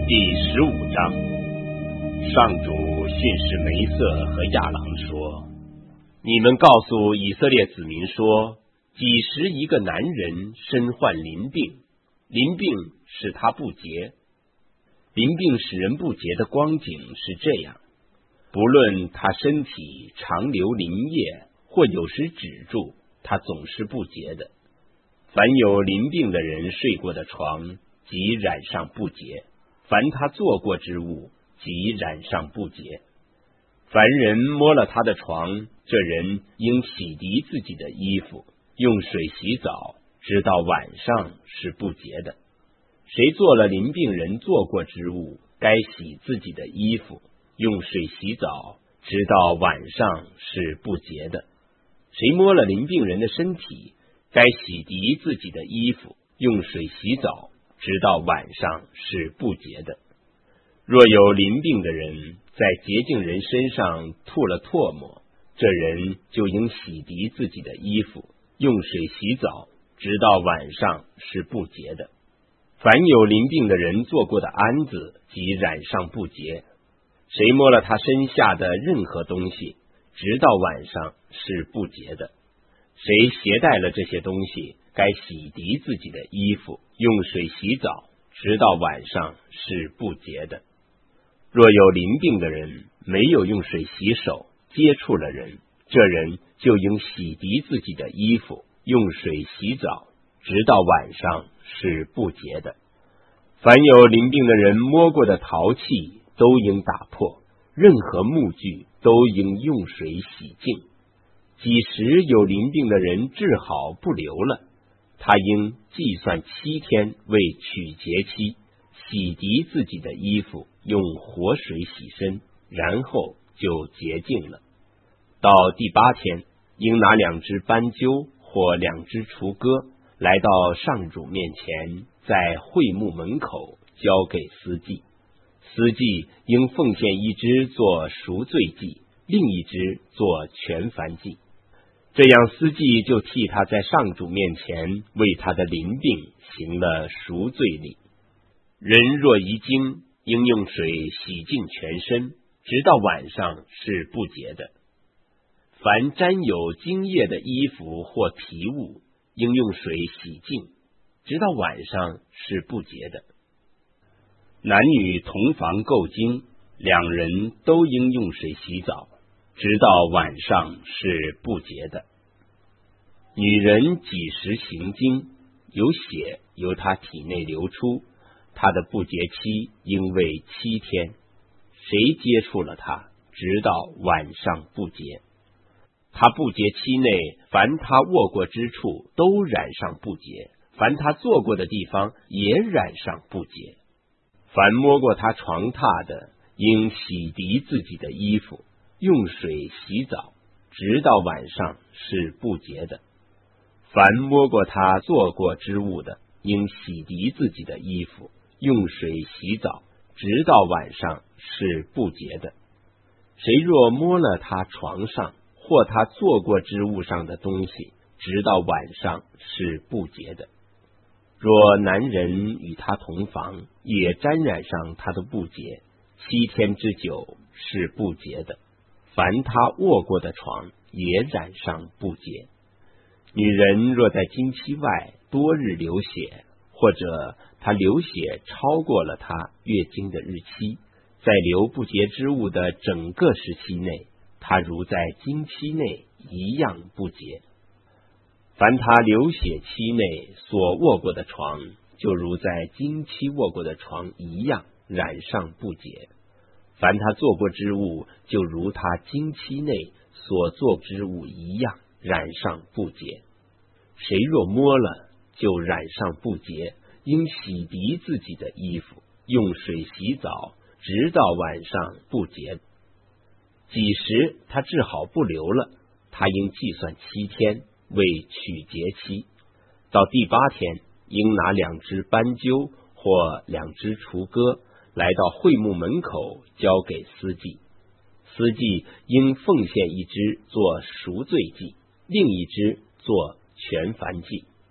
第15章，上主训示梅瑟和亚郎说：你们告诉以色列子民说，几时一个男人身患淋病，淋病使他不洁。淋病使人不洁的光景是这样，不论他身体常流淋液，或有时止住，他总是不洁的。凡有淋病的人睡过的床，即染上不洁；凡他坐过之物，即染上不洁。凡人摸了他的床，这人应洗涤自己的衣服，用水洗澡，直到晚上是不洁的。谁做了淋病人坐过之物，该洗自己的衣服，用水洗澡，直到晚上是不洁的。谁摸了淋病人的身体，该洗涤自己的衣服，用水洗澡，直到晚上是不洁的。若有淋病的人在洁净人身上吐了唾沫，这人就应洗涤自己的衣服，用水洗澡，直到晚上是不洁的。凡有淋病的人做过的鞍子，即染上不洁。谁摸了他身下的任何东西，直到晚上是不洁的。谁携带了这些东西，该洗涤自己的衣服，用水洗澡，直到晚上是不洁的。若有淋病的人没有用水洗手，接触了人，这人就应洗涤自己的衣服，用水洗澡，直到晚上是不洁的。凡有淋病的人摸过的陶器，都应打破，任何木具都应用水洗净。几时有淋病的人治好不流了，他应计算7天为取节期，洗涤自己的衣服，用活水洗身，然后就洁净了。到第8天，应拿2只斑鸠或2只雏鸽，来到上主面前，在会幕门口交给司祭。司祭应奉献1只做赎罪祭，另1只做全燔祭。这样司祭就替他在上主面前为他的淋病行了赎罪礼。人若遗精，应用水洗净全身，直到晚上是不洁的。凡沾有精液的衣服或皮物，应用水洗净，直到晚上是不洁的。男女同房垢精，2人都应用水洗澡，直到晚上是不洁的。女人几时行经，有血由她体内流出，她的不洁期应为7天。谁接触了她，直到晚上不洁。她不洁期内，凡她握过之处都染上不洁，凡她坐过的地方也染上不洁。凡摸过她床榻的，应洗涤自己的衣服，用水洗澡，直到晚上是不洁的。凡摸过她坐过之物的，应洗涤自己的衣服，用水洗澡，直到晚上是不洁的。谁若摸了她床上或她坐过之物上的东西，直到晚上是不洁的。若男人与她同房，也沾染上她的不洁，7天之久是不洁的。凡她卧过的床，也染上不洁。女人若在经期外多日流血，或者她流血超过了她月经的日期，在流不洁之物的整个时期内，她如在经期内一样不洁。凡她流血期内所卧过的床，就如在经期卧过的床一样染上不洁。凡她坐过之物，就如她经期内所坐之物一样染上不洁。谁若摸了，就染上不洁，应洗涤自己的衣服，用水洗澡，直到晚上不洁。几时他治好不流了，他应计算7天为取节期。到第8天，应拿2只斑鸠或2只雏鸽，来到会幕门口交给司祭。司祭应奉献1只做赎罪祭，另1只做全燔祭。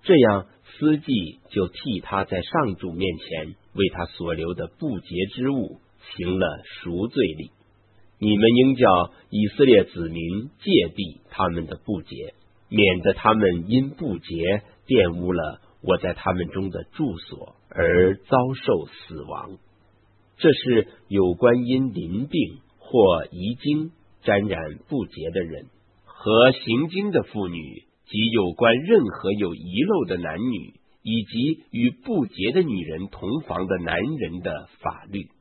这样司祭就替他在上主面前为他所留的不洁之物行了赎罪礼。你们应叫以色列子民戒避他们的不洁，免得他们因不洁玷污了我在他们中的住所而遭受死亡。这是有关因淋病或遗精沾染不洁的人和行经的妇女，及有关任何有遗漏的男女，以及与不洁的女人同房的男人的法律。